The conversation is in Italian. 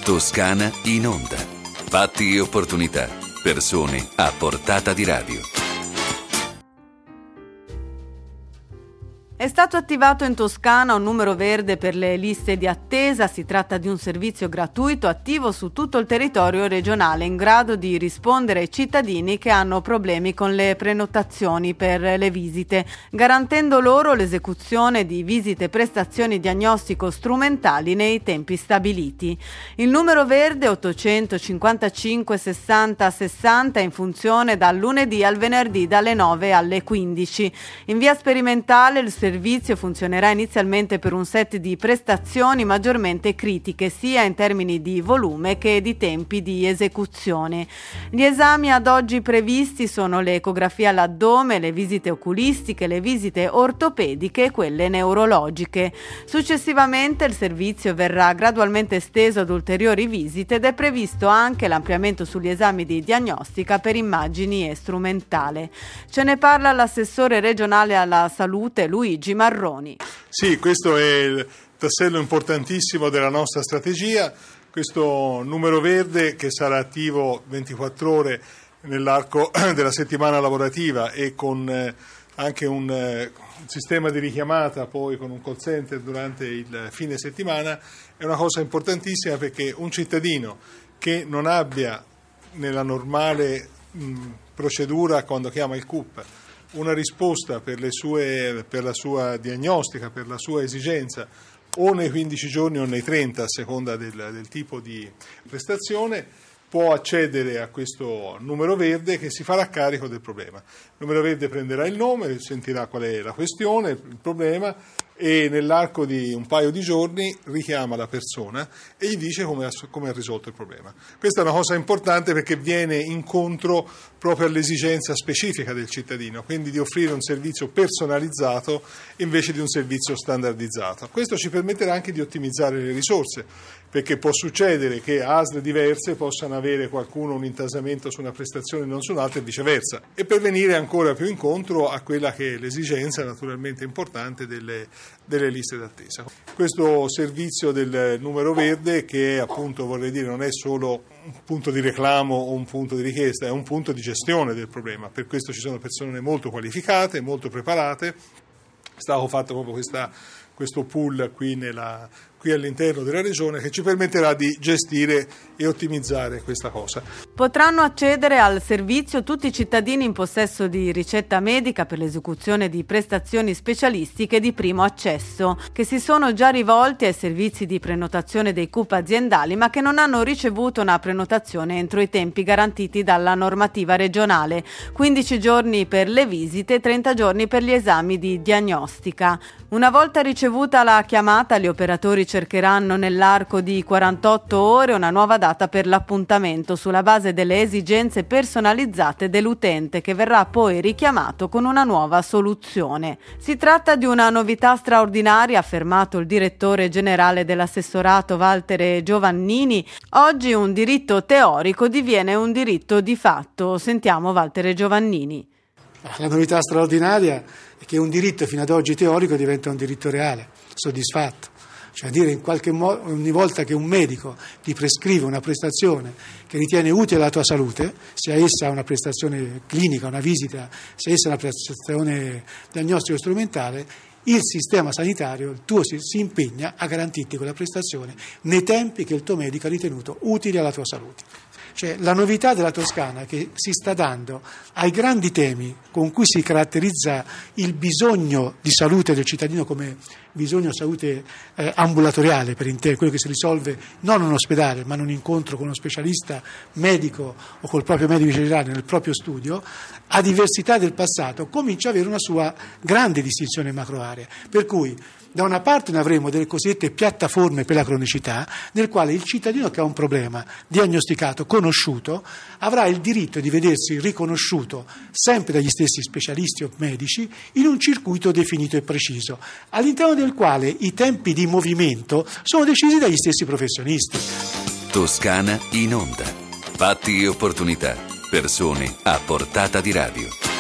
Toscana in onda. Fatti e opportunità. Persone a portata di radio. È stato attivato in Toscana un numero verde per le liste di attesa. Si tratta di un servizio gratuito attivo su tutto il territorio regionale in grado di rispondere ai cittadini che hanno problemi con le prenotazioni per le visite, garantendo loro l'esecuzione di visite e prestazioni diagnostico-strumentali nei tempi stabiliti. Il numero verde 855 60 60 è in funzione dal lunedì al venerdì dalle 9 alle 15. In via sperimentale il servizio funzionerà inizialmente per un set di prestazioni maggiormente critiche sia in termini di volume che di tempi di esecuzione. Gli esami ad oggi previsti sono le ecografie all'addome, le visite oculistiche, le visite ortopediche e quelle neurologiche. Successivamente il servizio verrà gradualmente esteso ad ulteriori visite ed è previsto anche l'ampliamento sugli esami di diagnostica per immagini e strumentale. Ce ne parla l'assessore regionale alla salute Luigi Marroni. Sì, questo è il tassello importantissimo della nostra strategia, questo numero verde che sarà attivo 24 ore nell'arco della settimana lavorativa e con anche un sistema di richiamata poi con un call center durante il fine settimana, è una cosa importantissima perché un cittadino che non abbia nella normale procedura quando chiama il CUP una risposta per la sua diagnostica, per la sua esigenza, o nei 15 giorni o nei 30 a seconda del tipo di prestazione, può accedere a questo numero verde che si farà carico del problema. Il numero verde prenderà il nome, sentirà qual è la questione, il problema, e nell'arco di un paio di giorni richiama la persona e gli dice come ha risolto il problema. Questa è una cosa importante perché viene incontro proprio all'esigenza specifica del cittadino, quindi di offrire un servizio personalizzato invece di un servizio standardizzato. Questo ci permetterà anche di ottimizzare le risorse, perché può succedere che ASL diverse possano avere qualcuno un intasamento su una prestazione e non su un'altra e viceversa, e per venire ancora più incontro a quella che è l'esigenza naturalmente importante delle liste d'attesa. Questo servizio del numero verde, che appunto vorrei dire non è solo un punto di reclamo o un punto di richiesta, è un punto di gestione del problema. Per questo ci sono persone molto qualificate, molto preparate. È stato fatto proprio questo pool qui all'interno della regione che ci permetterà di gestire e ottimizzare questa cosa. Potranno accedere al servizio tutti i cittadini in possesso di ricetta medica per l'esecuzione di prestazioni specialistiche di primo accesso, che si sono già rivolti ai servizi di prenotazione dei CUP aziendali ma che non hanno ricevuto una prenotazione entro i tempi garantiti dalla normativa regionale, 15 giorni per le visite e 30 giorni per gli esami di diagnostica. Una volta ricevuta la chiamata, gli operatori cercheranno nell'arco di 48 ore una nuova data per l'appuntamento sulla base delle esigenze personalizzate dell'utente, che verrà poi richiamato con una nuova soluzione. Si tratta di una novità straordinaria, ha affermato il direttore generale dell'assessorato Walter Giovannini. Oggi un diritto teorico diviene un diritto di fatto. Sentiamo Walter Giovannini. La novità straordinaria è che un diritto fino ad oggi teorico diventa un diritto reale, soddisfatto. Cioè dire in qualche modo, ogni volta che un medico ti prescrive una prestazione che ritiene utile alla tua salute, sia essa una prestazione clinica, una visita, sia essa una prestazione diagnostica strumentale, il sistema sanitario, il tuo si impegna a garantirti quella prestazione nei tempi che il tuo medico ha ritenuto utili alla tua salute. Cioè, la novità della Toscana che si sta dando ai grandi temi con cui si caratterizza il bisogno di salute del cittadino come bisogno di salute ambulatoriale, per intero, quello che si risolve non in un ospedale ma in un incontro con uno specialista medico o col proprio medico generale nel proprio studio, a diversità del passato comincia ad avere una sua grande distinzione macroarea, per cui da una parte ne avremo delle cosiddette piattaforme per la cronicità, nel quale il cittadino che ha un problema diagnosticato, conosciuto, avrà il diritto di vedersi riconosciuto sempre dagli stessi specialisti o medici in un circuito definito e preciso, all'interno del quale i tempi di movimento sono decisi dagli stessi professionisti. Toscana in onda. Fatti e opportunità. Persone a portata di radio.